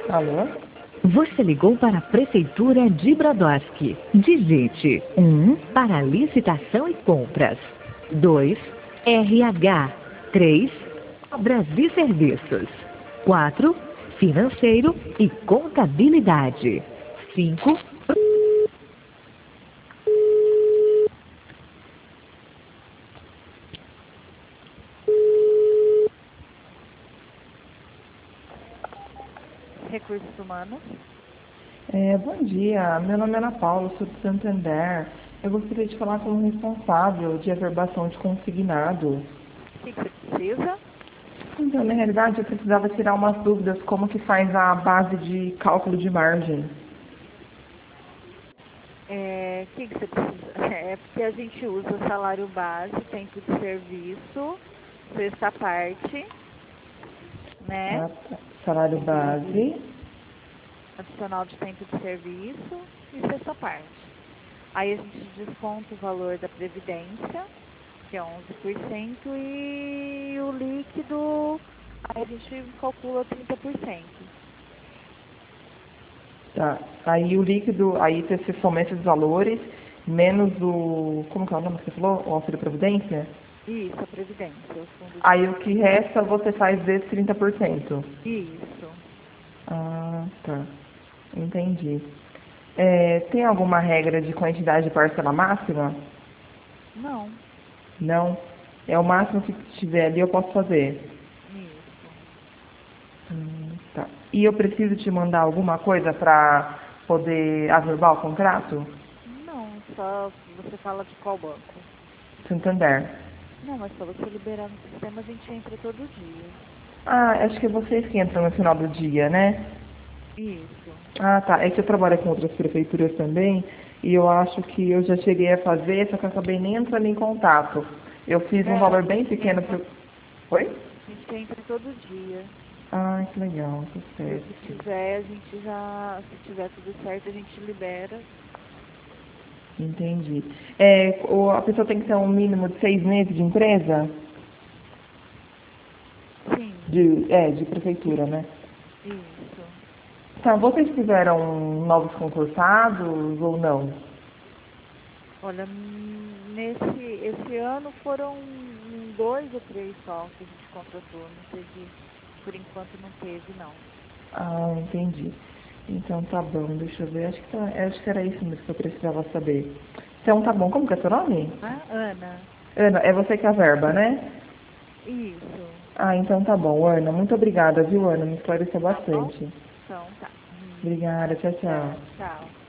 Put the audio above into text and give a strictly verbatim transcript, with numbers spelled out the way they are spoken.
Alô? Você ligou para a Prefeitura de Brodowski. Digite um para licitação e compras. dois R H. três Obras e serviços. quatro Financeiro e contabilidade. cinco Recursos Humanos. É, bom dia, meu nome é Ana Paula, sou de Santander. Eu gostaria de falar com o responsável de averbação de consignado. O que que você precisa? Então, na realidade, eu precisava tirar umas dúvidas como que faz a base de cálculo de margem. É, o que que você precisa? É porque a gente usa o salário base, tempo de serviço, sexta parte, né? Ah, tá. Salário base. Adicional de tempo de serviço e sexta parte. Aí a gente desconta o valor da previdência, que é onze por cento, e o líquido, aí a gente calcula trinta por cento. Tá. Aí o líquido, aí você soma esses valores, menos o. Como que é o nome que você falou? O auxílio previdência? Isso, a previdência, o fundo de Aí o que resta você faz vezes trinta por cento. Isso. Ah, tá. Entendi. É, tem alguma regra de quantidade de parcela máxima? Não. Não. É o máximo que tiver ali eu posso fazer. Isso. Hum, tá. E eu preciso te mandar alguma coisa para poder averbar o contrato? Não, só você fala de qual banco? Santander. Não, mas só você liberar no sistema, a gente entra todo dia. Ah, acho que é vocês que entram no final do dia, né? Isso. Ah, tá. É que eu trabalho com outras prefeituras também e eu acho que eu já cheguei a fazer, só que eu acabei nem entrando em contato. Eu fiz um É, valor a bem gente pequeno entra, pro... Oi? a gente entra todo dia. Ah, que legal, tá E o que certo. tiver, a gente já, se tiver tudo certo, a gente libera. Entendi. É, o- a pessoa tem que ter um mínimo de seis meses de empresa? Sim, De, é, de prefeitura, né? isso. Tá, vocês tiveram novos concursados ou não? Olha, hum, nesse esse ano foram um, dois ou três só que a gente contratou. Não teve, por enquanto não teve, não. Ah, entendi. Então tá bom, deixa eu ver. Acho que, tá, acho que era isso mesmo que eu precisava saber. Então tá bom, como que é seu nome? Ah, Ana, Ana, é você que é a verba, né? isso. Ah, então tá bom, Ana. Muito obrigada, viu, Ana? Me esclareceu Tá bom? bastante. Então tá. Hum, Obrigada, tchau, é, tchau. tchau.